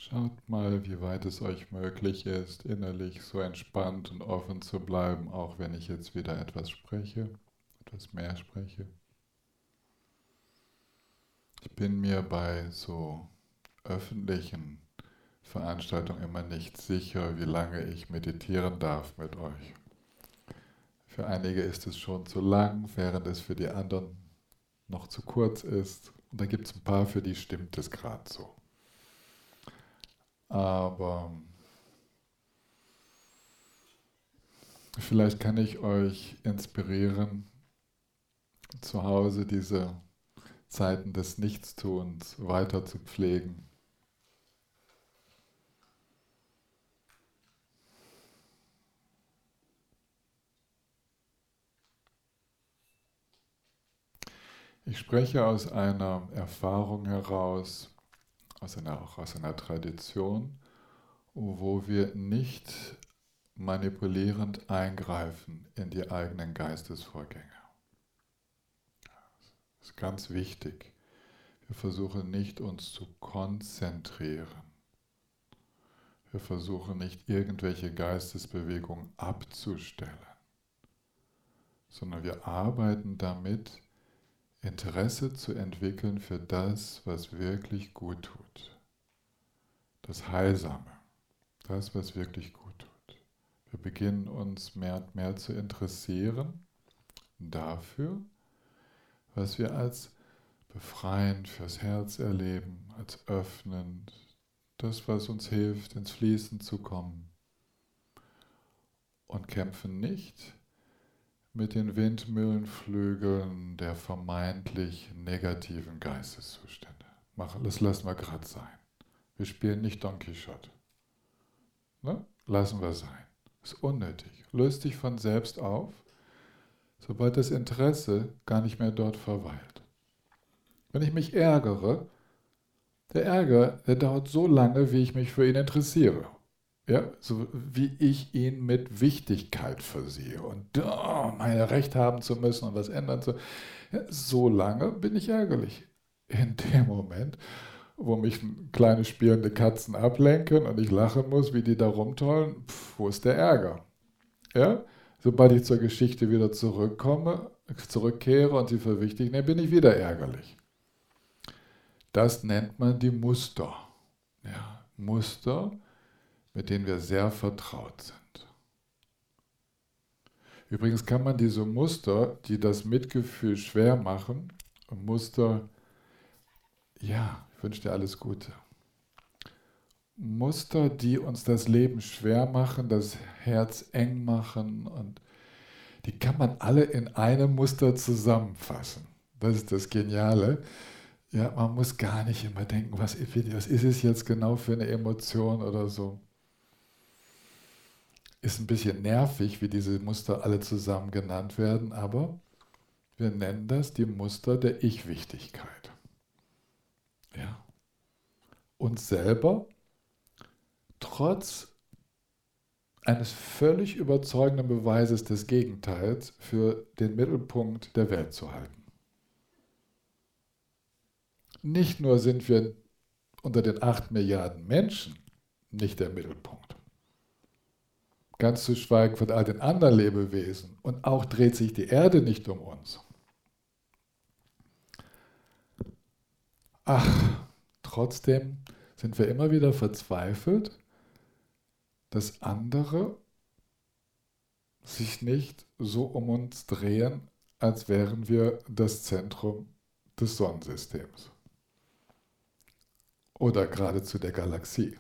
Schaut mal, wie weit es euch möglich ist, innerlich so entspannt und offen zu bleiben, auch wenn ich jetzt wieder etwas spreche, etwas mehr spreche. Ich bin mir bei so öffentlichen Veranstaltungen immer nicht sicher, wie lange ich meditieren darf mit euch. Für einige ist es schon zu lang, während es für die anderen noch zu kurz ist. Und da gibt es ein paar, für die stimmt es gerade so. Aber vielleicht kann ich euch inspirieren, zu Hause diese Zeiten des Nichtstuns weiter zu pflegen. Ich spreche aus einer Erfahrung heraus, auch aus einer Tradition, wo wir nicht manipulierend eingreifen in die eigenen Geistesvorgänge. Das ist ganz wichtig. Wir versuchen nicht, uns zu konzentrieren. Wir versuchen nicht, irgendwelche Geistesbewegungen abzustellen, sondern wir arbeiten damit, Interesse zu entwickeln für das, was wirklich gut tut. Das Heilsame, das, was wirklich gut tut. Wir beginnen uns mehr und mehr zu interessieren dafür, was wir als befreiend fürs Herz erleben, als öffnend, das, was uns hilft, ins Fließen zu kommen. Und kämpfen nicht mit den Windmühlenflügeln der vermeintlich negativen Geisteszustände. Das lassen wir gerade sein. Wir spielen nicht Don Quixote. Ne? Lassen wir sein. Ist unnötig. Löst dich von selbst auf, sobald das Interesse gar nicht mehr dort verweilt. Wenn ich mich ärgere, der Ärger, der dauert so lange, wie ich mich für ihn interessiere. Ja, so wie ich ihn mit Wichtigkeit versehe und meine Recht haben zu müssen und was ändern zu. Ja, so lange bin ich ärgerlich. In dem Moment, wo mich kleine spielende Katzen ablenken und ich lachen muss, wie die da rumtollen, wo ist der Ärger? Ja? Sobald ich zur Geschichte wieder zurückkehre und sie für wichtig nehme, bin ich wieder ärgerlich. Das nennt man die Muster. Ja, Muster, mit denen wir sehr vertraut sind. Übrigens kann man diese Muster, die das Mitgefühl schwer machen, Muster, ja, ich wünsche dir alles Gute. Muster, die uns das Leben schwer machen, das Herz eng machen, und die kann man alle in einem Muster zusammenfassen. Das ist das Geniale. Ja, man muss gar nicht immer denken, was ist es jetzt genau für eine Emotion oder so. Ist ein bisschen nervig, wie diese Muster alle zusammen genannt werden, aber wir nennen das die Muster der Ich-Wichtigkeit. Ja. Uns selber trotz eines völlig überzeugenden Beweises des Gegenteils für den Mittelpunkt der Welt zu halten. Nicht nur sind wir unter den 8 Milliarden Menschen nicht der Mittelpunkt, ganz zu schweigen von all den anderen Lebewesen, und auch dreht sich die Erde nicht um uns. Ach, trotzdem sind wir immer wieder verzweifelt, dass andere sich nicht so um uns drehen, als wären wir das Zentrum des Sonnensystems oder geradezu der Galaxie.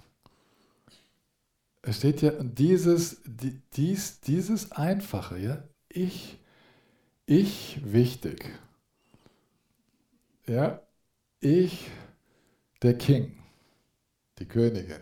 Es steht ja dieses Einfache, ja, ich wichtig, ja, ich der King, die Königin.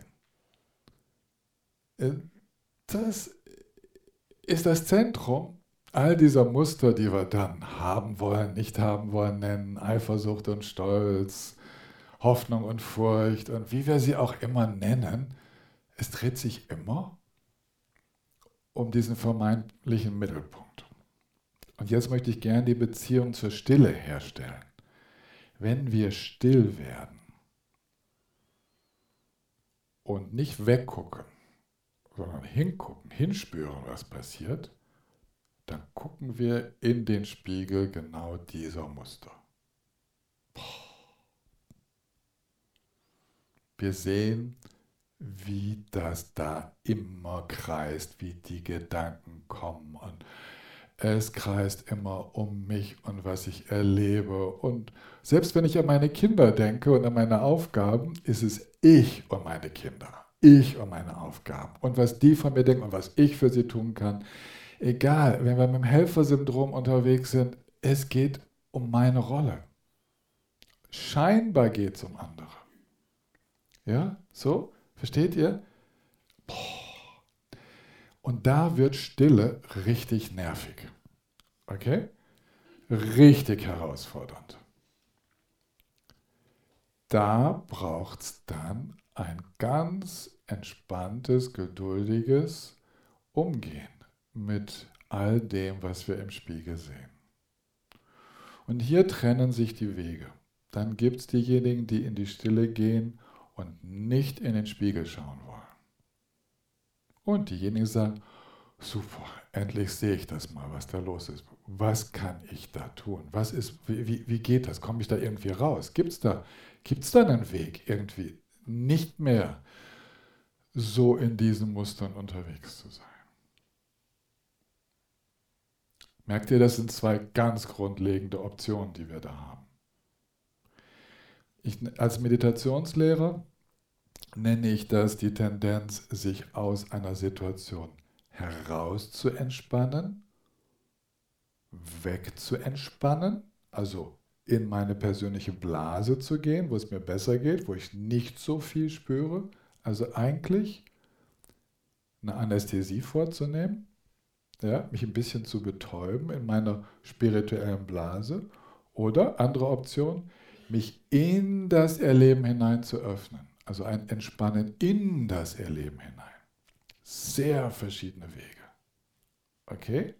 Das ist das Zentrum all dieser Muster, die wir dann haben wollen, nicht haben wollen, nennen, Eifersucht und Stolz, Hoffnung und Furcht und wie wir sie auch immer nennen. Es dreht sich immer um diesen vermeintlichen Mittelpunkt. Und jetzt möchte ich gerne die Beziehung zur Stille herstellen. Wenn wir still werden, und nicht weggucken, sondern hingucken, hinspüren, was passiert, dann gucken wir in den Spiegel genau dieser Muster. Wir sehen, wie das da immer kreist, wie die Gedanken kommen und es kreist immer um mich und was ich erlebe. Und selbst wenn ich an meine Kinder denke und an meine Aufgaben, ist es ich und meine Kinder, ich und meine Aufgaben und was die von mir denken und was ich für sie tun kann. Egal, wenn wir mit dem Helfersyndrom unterwegs sind, es geht um meine Rolle. Scheinbar geht es um andere. Ja, so? Versteht ihr? Und da wird Stille richtig nervig. Okay? Richtig herausfordernd. Da braucht es dann ein ganz entspanntes, geduldiges Umgehen mit all dem, was wir im Spiegel sehen. Und hier trennen sich die Wege. Dann gibt es diejenigen, die in die Stille gehen und nicht in den Spiegel schauen wollen. Und diejenigen sagen, super, endlich sehe ich das mal, was da los ist. Was kann ich da tun? Wie geht das? Komme ich da irgendwie raus? Gibt's da einen Weg, irgendwie nicht mehr so in diesen Mustern unterwegs zu sein? Merkt ihr, das sind zwei ganz grundlegende Optionen, die wir da haben. Als Meditationslehrer nenne ich das die Tendenz, sich aus einer Situation heraus zu entspannen, weg zu entspannen, also in meine persönliche Blase zu gehen, wo es mir besser geht, wo ich nicht so viel spüre, also eigentlich eine Anästhesie vorzunehmen, ja, mich ein bisschen zu betäuben in meiner spirituellen Blase, oder andere Option, mich in das Erleben hinein zu öffnen, also ein Entspannen in das Erleben hinein. Sehr verschiedene Wege. Okay?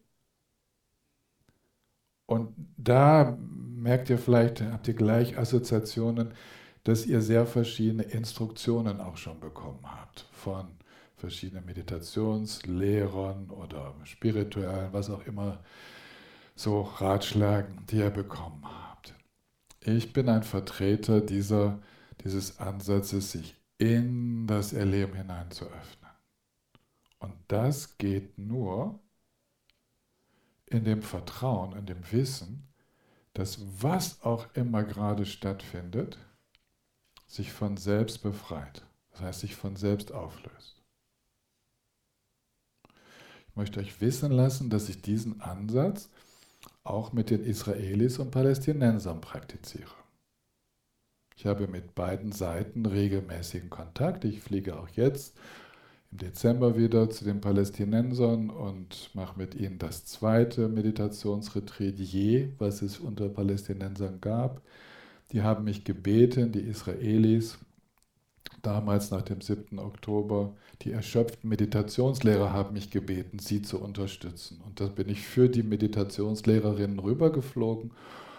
Und da merkt ihr vielleicht, habt ihr gleich Assoziationen, dass ihr sehr verschiedene Instruktionen auch schon bekommen habt von verschiedenen Meditationslehrern oder spirituellen, was auch immer, so Ratschlägen, die ihr bekommen habt. Ich bin ein Vertreter dieses Ansatzes, sich in das Erleben hinein zu öffnen. Und das geht nur in dem Vertrauen, in dem Wissen, dass was auch immer gerade stattfindet, sich von selbst befreit. Das heißt, sich von selbst auflöst. Ich möchte euch wissen lassen, dass ich diesen Ansatz auch mit den Israelis und Palästinensern praktiziere. Ich habe mit beiden Seiten regelmäßigen Kontakt. Ich fliege auch jetzt im Dezember wieder zu den Palästinensern und mache mit ihnen das zweite Meditationsretreat je, was es unter Palästinensern gab. Die haben mich gebeten, die Israelis, damals nach dem 7. Oktober, die erschöpften Meditationslehrer haben mich gebeten, sie zu unterstützen. Und da bin ich für die Meditationslehrerinnen rübergeflogen.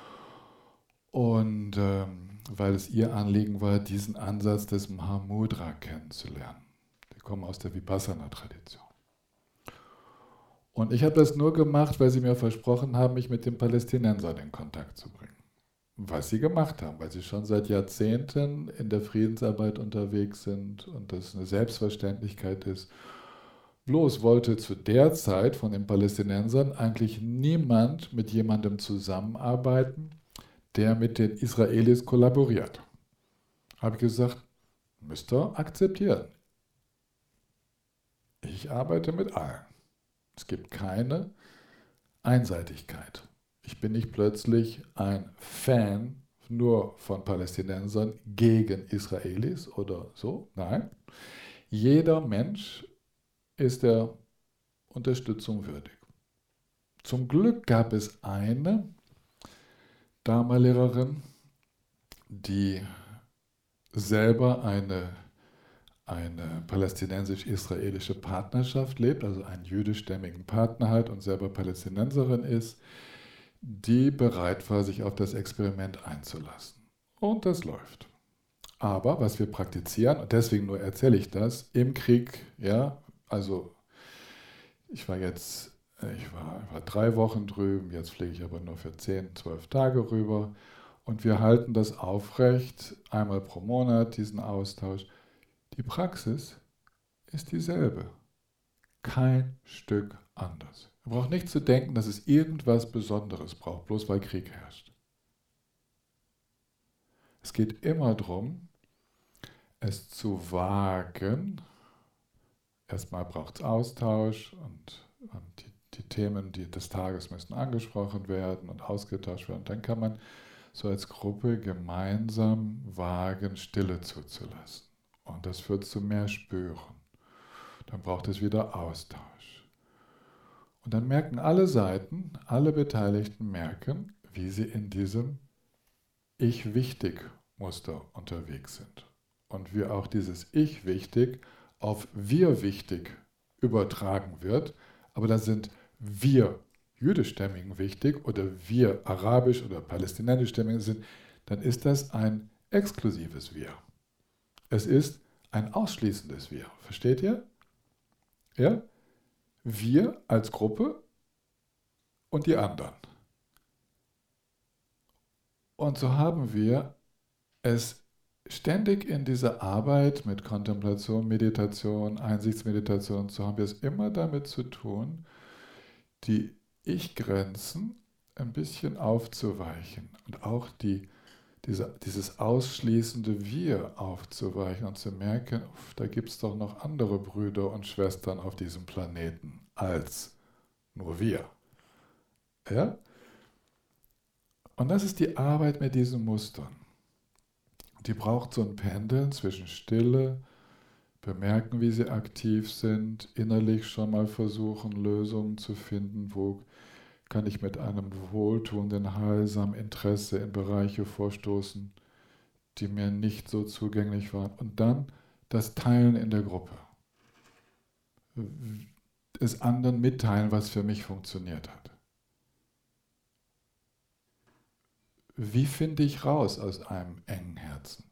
Und weil es ihr Anliegen war, diesen Ansatz des Mahamudra kennenzulernen. Die kommen aus der Vipassana-Tradition. Und ich habe das nur gemacht, weil sie mir versprochen haben, mich mit den Palästinensern in Kontakt zu bringen. Was sie gemacht haben, weil sie schon seit Jahrzehnten in der Friedensarbeit unterwegs sind und das eine Selbstverständlichkeit ist. Bloß wollte zu der Zeit von den Palästinensern eigentlich niemand mit jemandem zusammenarbeiten, der mit den Israelis kollaboriert. Habe ich gesagt, müsst ihr akzeptieren. Ich arbeite mit allen. Es gibt keine Einseitigkeit. Ich bin nicht plötzlich ein Fan nur von Palästinensern gegen Israelis oder so. Nein, jeder Mensch ist der Unterstützung würdig. Zum Glück gab es eine Dharma-Lehrerin, die selber eine palästinensisch-israelische Partnerschaft lebt, also einen jüdischstämmigen Partner hat und selber Palästinenserin ist, die bereit war, sich auf das Experiment einzulassen. Und das läuft. Aber was wir praktizieren, und deswegen nur erzähle ich das, im Krieg, ja, also ich war 3 Wochen drüben, jetzt fliege ich aber nur für 10, 12 Tage rüber. Und wir halten das aufrecht, einmal pro Monat, diesen Austausch. Die Praxis ist dieselbe. Kein Stück anders. Man braucht nicht zu denken, dass es irgendwas Besonderes braucht, bloß weil Krieg herrscht. Es geht immer darum, es zu wagen. Erstmal braucht es Austausch und die Themen des Tages müssen angesprochen werden und ausgetauscht werden. Dann kann man so als Gruppe gemeinsam wagen, Stille zuzulassen. Und das führt zu mehr Spüren. Dann braucht es wieder Austausch. Und dann merken alle Seiten, alle Beteiligten merken, wie sie in diesem Ich-Wichtig-Muster unterwegs sind. Und wie auch dieses Ich-Wichtig auf Wir-Wichtig übertragen wird. Aber da sind wir jüdischstämmigen wichtig oder wir arabisch oder palästinensischstämmigen sind, dann ist das ein exklusives Wir. Es ist ein ausschließendes Wir. Versteht ihr? Ja? Wir als Gruppe und die anderen. Und so haben wir es ständig in dieser Arbeit mit Kontemplation, Meditation, Einsichtsmeditation, so haben wir es immer damit zu tun, die Ich-Grenzen ein bisschen aufzuweichen und auch dieses ausschließende Wir aufzuweichen und zu merken, da gibt es doch noch andere Brüder und Schwestern auf diesem Planeten als nur wir. Ja? Und das ist die Arbeit mit diesen Mustern. Die braucht so ein Pendeln zwischen Stille, bemerken, wie sie aktiv sind, innerlich schon mal versuchen, Lösungen zu finden, wo kann ich mit einem wohltuenden, heilsamen Interesse in Bereiche vorstoßen, die mir nicht so zugänglich waren. Und dann das Teilen in der Gruppe. Es anderen mitteilen, was für mich funktioniert hat. Wie finde ich raus aus einem engen Herzen?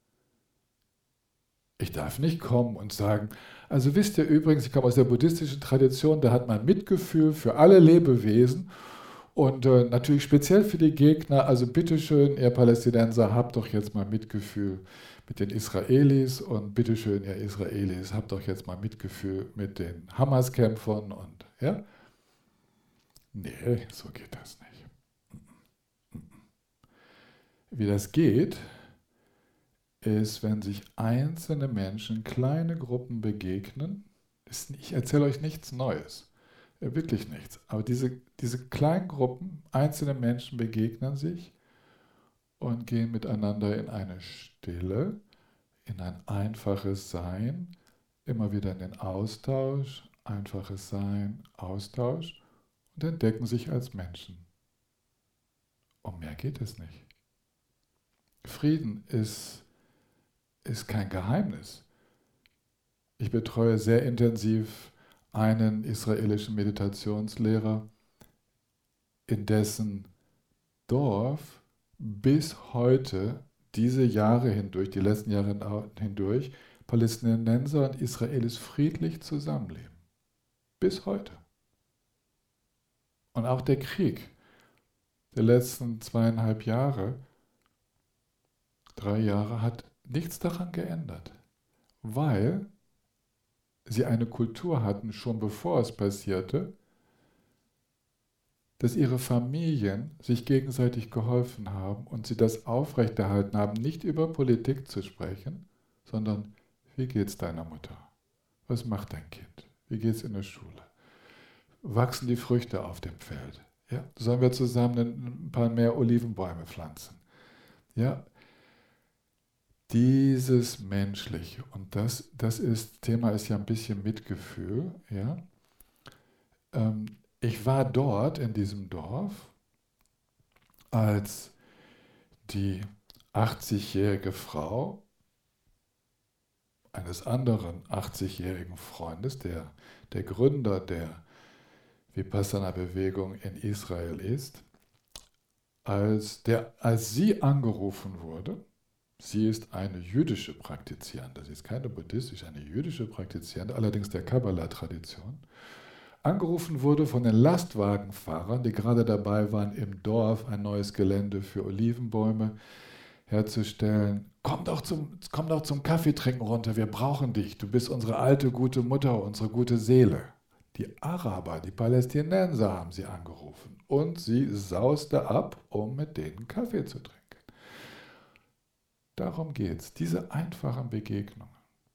Ich darf nicht kommen und sagen, also wisst ihr übrigens, ich komme aus der buddhistischen Tradition, da hat man Mitgefühl für alle Lebewesen und natürlich speziell für die Gegner, also bitteschön, ihr Palästinenser, habt doch jetzt mal Mitgefühl mit den Israelis und bitteschön, ihr Israelis, habt doch jetzt mal Mitgefühl mit den Hamas-Kämpfern und, ja? Nee, so geht das nicht. Wie das geht, ist, wenn sich einzelne Menschen, kleine Gruppen begegnen. Ich erzähle euch nichts Neues, wirklich nichts. Aber diese kleinen Gruppen, einzelne Menschen begegnen sich und gehen miteinander in eine Stille, in ein einfaches Sein, immer wieder in den Austausch, einfaches Sein, Austausch und entdecken sich als Menschen. Um mehr geht es nicht. Frieden ist kein Geheimnis. Ich betreue sehr intensiv einen israelischen Meditationslehrer, in dessen Dorf bis heute, diese Jahre hindurch, die letzten Jahre hindurch, Palästinenser und Israelis friedlich zusammenleben. Bis heute. Und auch der Krieg der letzten 2,5 Jahre, 3 Jahre, hat nichts daran geändert, weil sie eine Kultur hatten, schon bevor es passierte, dass ihre Familien sich gegenseitig geholfen haben und sie das aufrechterhalten haben, nicht über Politik zu sprechen, sondern wie geht's deiner Mutter? Was macht dein Kind? Wie geht's in der Schule? Wachsen die Früchte auf dem Feld? Ja? Sollen wir zusammen ein paar mehr Olivenbäume pflanzen? Ja? Dieses Menschliche, und das Thema ist ja ein bisschen Mitgefühl, ja. Ich war dort in diesem Dorf, als die 80-jährige Frau eines anderen 80-jährigen Freundes, der Gründer der Vipassana-Bewegung in Israel ist, als sie angerufen wurde, Sie ist eine jüdische Praktizierende, sie ist keine buddhistische, eine jüdische Praktizierende, allerdings der Kabbalah-Tradition, angerufen wurde von den Lastwagenfahrern, die gerade dabei waren, im Dorf ein neues Gelände für Olivenbäume herzustellen. Komm doch zum Kaffeetrinken runter, wir brauchen dich, du bist unsere alte, gute Mutter, unsere gute Seele. Die Araber, die Palästinenser haben sie angerufen und sie sauste ab, um mit denen Kaffee zu trinken. Darum geht es, diese einfachen Begegnungen.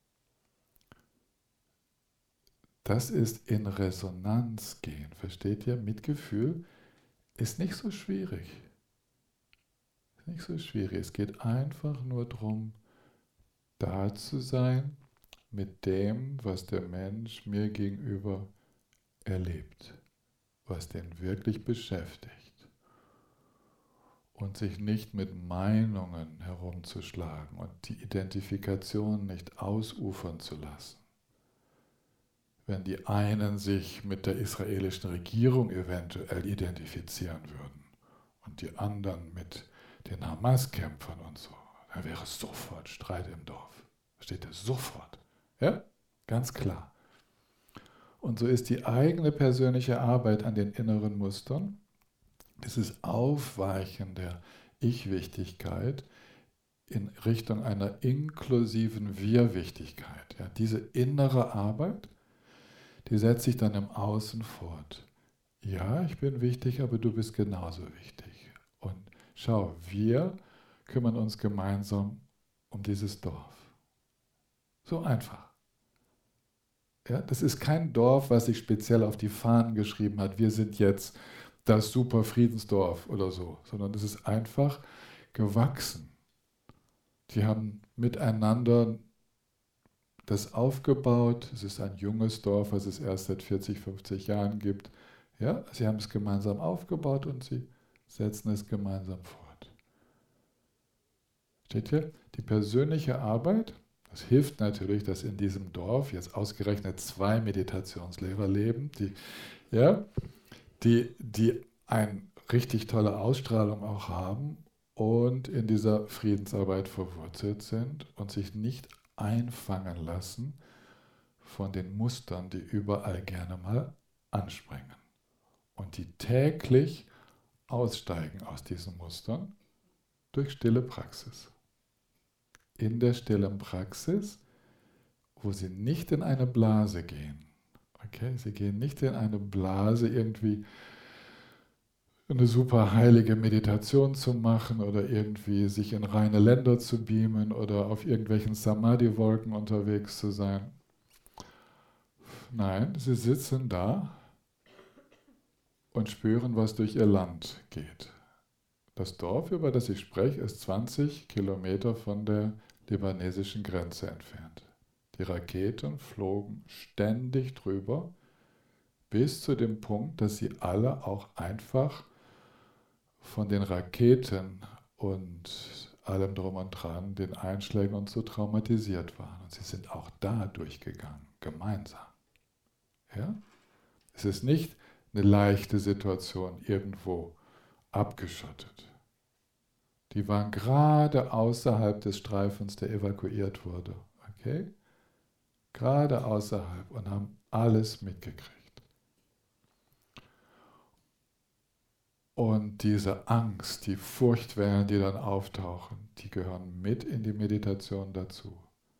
Das ist in Resonanz gehen, versteht ihr? Mitgefühl ist nicht so schwierig. Nicht so schwierig. Es geht einfach nur darum, da zu sein mit dem, was der Mensch mir gegenüber erlebt, was den wirklich beschäftigt. Und sich nicht mit Meinungen herumzuschlagen und die Identifikation nicht ausufern zu lassen. Wenn die einen sich mit der israelischen Regierung eventuell identifizieren würden und die anderen mit den Hamas-Kämpfern und so, dann wäre sofort Streit im Dorf. Versteht ihr? Sofort. Ja? Ganz klar. Und so ist die eigene persönliche Arbeit an den inneren Mustern, dieses Aufweichen der Ich-Wichtigkeit in Richtung einer inklusiven Wir-Wichtigkeit. Ja, diese innere Arbeit, die setzt sich dann im Außen fort. Ja, ich bin wichtig, aber du bist genauso wichtig. Und schau, wir kümmern uns gemeinsam um dieses Dorf. So einfach. Ja, das ist kein Dorf, was sich speziell auf die Fahnen geschrieben hat, wir sind jetzt das super Friedensdorf oder so, sondern es ist einfach gewachsen. Die haben miteinander das aufgebaut. Es ist ein junges Dorf, was es erst seit 40, 50 Jahren gibt. Ja, sie haben es gemeinsam aufgebaut und sie setzen es gemeinsam fort. Steht hier? Die persönliche Arbeit, das hilft natürlich, dass in diesem Dorf jetzt ausgerechnet 2 Meditationslehrer leben, die eine richtig tolle Ausstrahlung auch haben und in dieser Friedensarbeit verwurzelt sind und sich nicht einfangen lassen von den Mustern, die überall gerne mal anspringen. Und die täglich aussteigen aus diesen Mustern durch stille Praxis. In der stillen Praxis, wo sie nicht in eine Blase gehen. Okay? Sie gehen nicht in eine Blase, irgendwie eine super heilige Meditation zu machen oder irgendwie sich in reine Länder zu beamen oder auf irgendwelchen Samadhi-Wolken unterwegs zu sein. Nein, sie sitzen da und spüren, was durch ihr Land geht. Das Dorf, über das ich spreche, ist 20 Kilometer von der libanesischen Grenze entfernt. Die Raketen flogen ständig drüber, bis zu dem Punkt, dass sie alle auch einfach von den Raketen und allem drum und dran, den Einschlägen und so traumatisiert waren. Und sie sind auch da durchgegangen, gemeinsam. Ja? Es ist nicht eine leichte Situation irgendwo abgeschottet. Die waren gerade außerhalb des Streifens, der evakuiert wurde. Okay? Gerade außerhalb und haben alles mitgekriegt. Und diese Angst, die Furchtwellen, die dann auftauchen, die gehören mit in die Meditation dazu.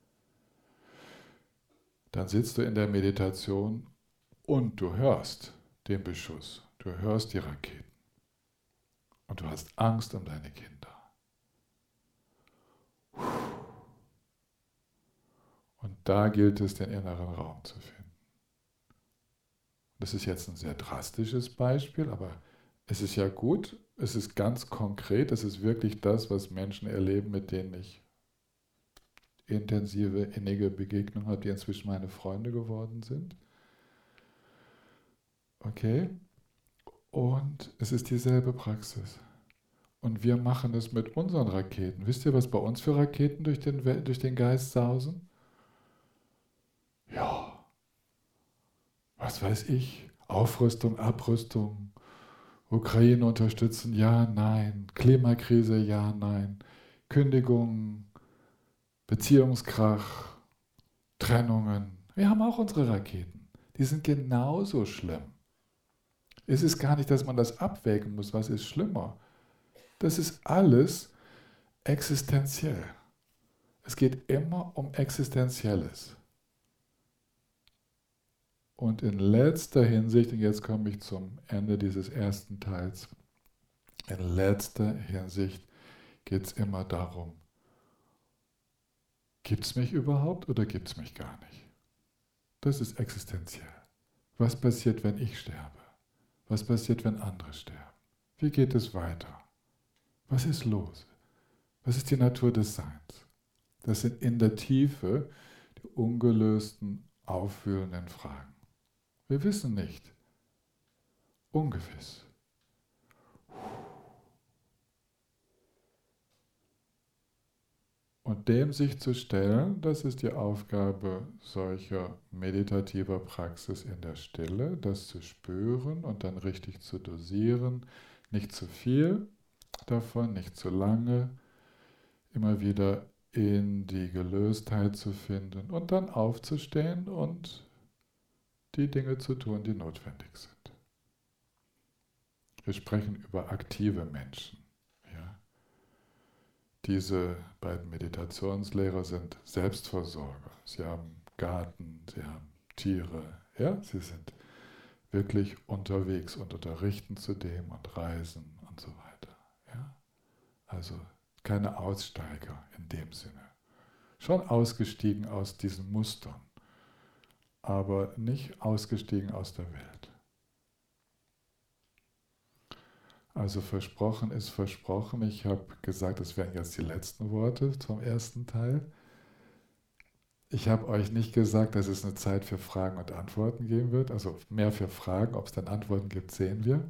Dann sitzt du in der Meditation und du hörst den Beschuss, du hörst die Raketen und du hast Angst um deine Kinder. Und da gilt es, den inneren Raum zu finden. Das ist jetzt ein sehr drastisches Beispiel, aber es ist ja gut, es ist ganz konkret, es ist wirklich das, was Menschen erleben, mit denen ich intensive, innige Begegnungen habe, die inzwischen meine Freunde geworden sind. Okay? Und es ist dieselbe Praxis. Und wir machen es mit unseren Raketen. Wisst ihr, was bei uns für Raketen durch den Geist sausen? Ja, was weiß ich, Aufrüstung, Abrüstung, Ukraine unterstützen, ja, nein, Klimakrise, ja, nein, Kündigung, Beziehungskrach, Trennungen. Wir haben auch unsere Raketen. Die sind genauso schlimm. Es ist gar nicht, dass man das abwägen muss, was ist schlimmer. Das ist alles existenziell. Es geht immer um Existenzielles. Und in letzter Hinsicht, und jetzt komme ich zum Ende dieses ersten Teils, in letzter Hinsicht geht es immer darum, gibt es mich überhaupt oder gibt es mich gar nicht? Das ist existenziell. Was passiert, wenn ich sterbe? Was passiert, wenn andere sterben? Wie geht es weiter? Was ist los? Was ist die Natur des Seins? Das sind in der Tiefe die ungelösten, aufwühlenden Fragen. Wir wissen nicht. Ungewiss. Und dem sich zu stellen, das ist die Aufgabe solcher meditativer Praxis in der Stille, das zu spüren und dann richtig zu dosieren. Nicht zu viel davon, nicht zu lange, immer wieder in die Gelöstheit zu finden und dann aufzustehen und die Dinge zu tun, die notwendig sind. Wir sprechen über aktive Menschen. Ja. Diese beiden Meditationslehrer sind Selbstversorger. Sie haben Garten, sie haben Tiere. Ja. Sie sind wirklich unterwegs und unterrichten zudem und reisen und so weiter. Ja. Also keine Aussteiger in dem Sinne. Schon ausgestiegen aus diesen Mustern, aber nicht ausgestiegen aus der Welt. Also versprochen ist versprochen. Ich habe gesagt, das wären jetzt die letzten Worte zum ersten Teil. Ich habe euch nicht gesagt, dass es eine Zeit für Fragen und Antworten geben wird, also mehr für Fragen. Ob es dann Antworten gibt, sehen wir.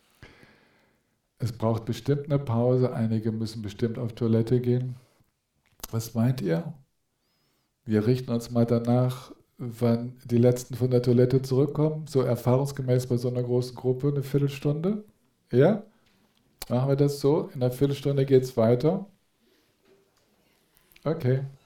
Es braucht bestimmt eine Pause, einige müssen bestimmt auf Toilette gehen. Was meint ihr? Wir richten uns mal danach, wann die Letzten von der Toilette zurückkommen, so erfahrungsgemäß bei so einer großen Gruppe, eine Viertelstunde. Ja? Machen wir das so? In einer Viertelstunde geht es weiter. Okay.